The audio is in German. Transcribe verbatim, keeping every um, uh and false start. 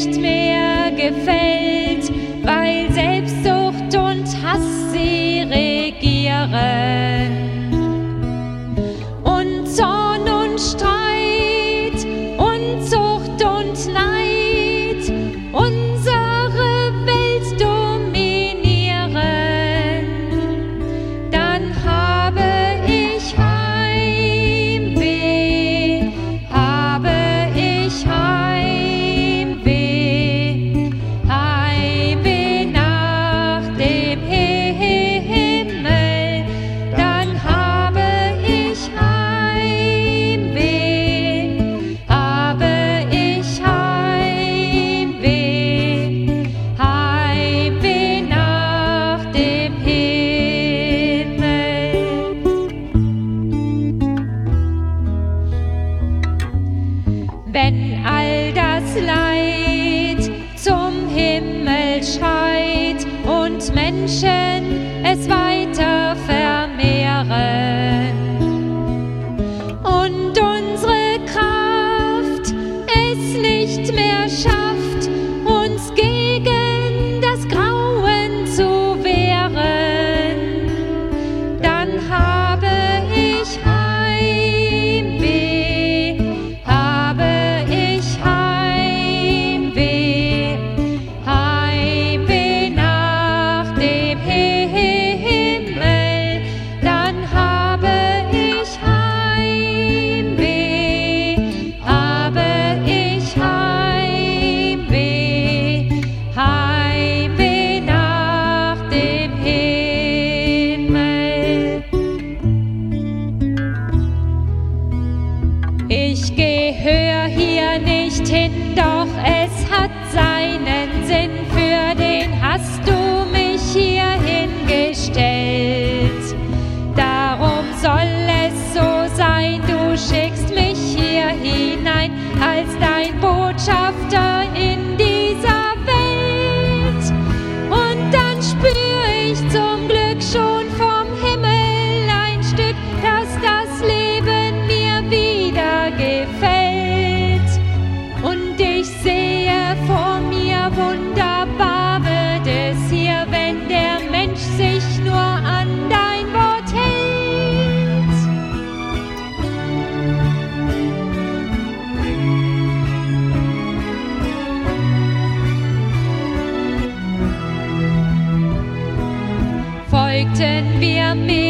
nicht mehr gefällt, weil Selbstsucht und Hass sie regieren. Und Zorn und Streit, Unzucht und Neid unsere Welt dominieren, dann habe ich Heimweh, habe ich Heimweh, Heimweh nach dem Himmel, dann habe ich Heimweh, habe ich Heimweh, Heimweh nach dem Himmel. Wenn all das Leid zum Himmel schreit und Menschen es weiter vermehren und unsere Kraft es nicht mehr schafft, uns gegen das Grauen zu wehren, dann habe ich Heimweh, habe ich Heimweh, Heimweh nach dem Himmel, dann habe ich Heimweh, habe ich Heimweh, Heimweh nach dem Himmel. Ich gehöre hier nicht hin, doch es hat seinen Sinn, für den hast du mich hier hingestellt. Darum soll es so sein, du schickst mich hier hinein als dein Botschafter in dieser Welt. Und dann spür ich zum Glück schon vom Himmel ein Stück, dass das Leben mir wieder gefällt. Und ich sehe vor mir, wunderbar wird es hier, wenn der Mensch sich nur an dein Wort hält. Folgten wir mir